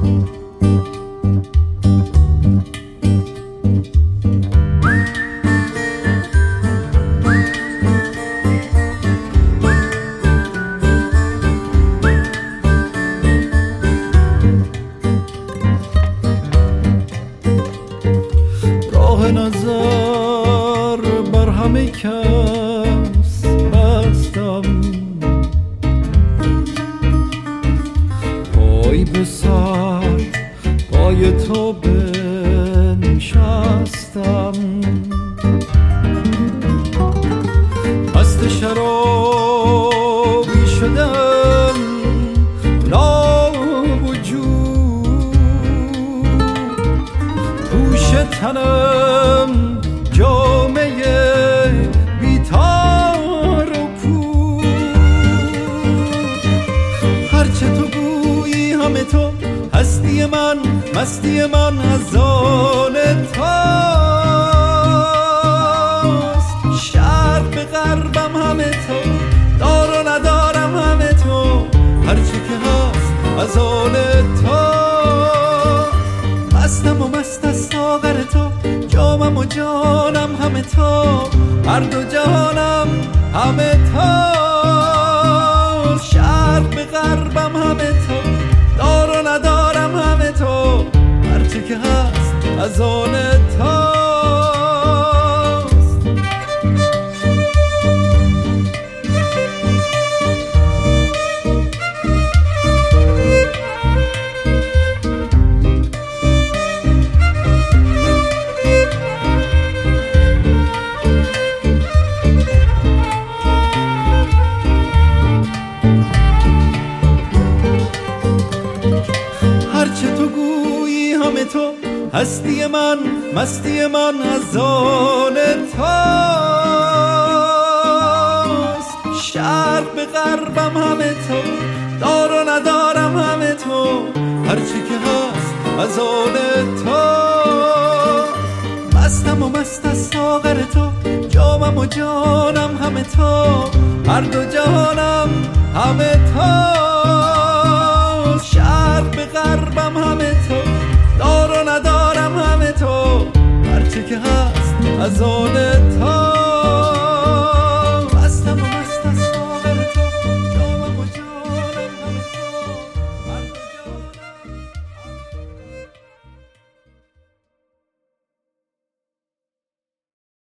نظر بر همه کس بستم، پای به سر پای تو بنشستم، مست شرابی شدم لا وجود، پوش تنم جامعه بیتار و پود، هرچه تو گویی همه تو، هستی من مستی من از آن توست، شرق به غربم همه تو، دار و ندارم همه تو، هرچی که هست از آن تو، مستم و مست از ساغر تو، جامم و جانم همه تو، هر دو جهانم همه تو، شرق به غربم همه تو، دار و ندارم همه تو، هرچی که هست از آن توست. هرچه تو گویی همه تو، هستی من مستی من از آن توست، شرق به غربم همه تو، دار و ندارم همه تو، هرچی که هست از آن تو، مستم و مست از ساغر تو، جامم و جانم همه تو، هر دو جهانم همه تو، شرق به غربم همه تو، دار و ندارم همه تو، هرچی که هست از آن تو.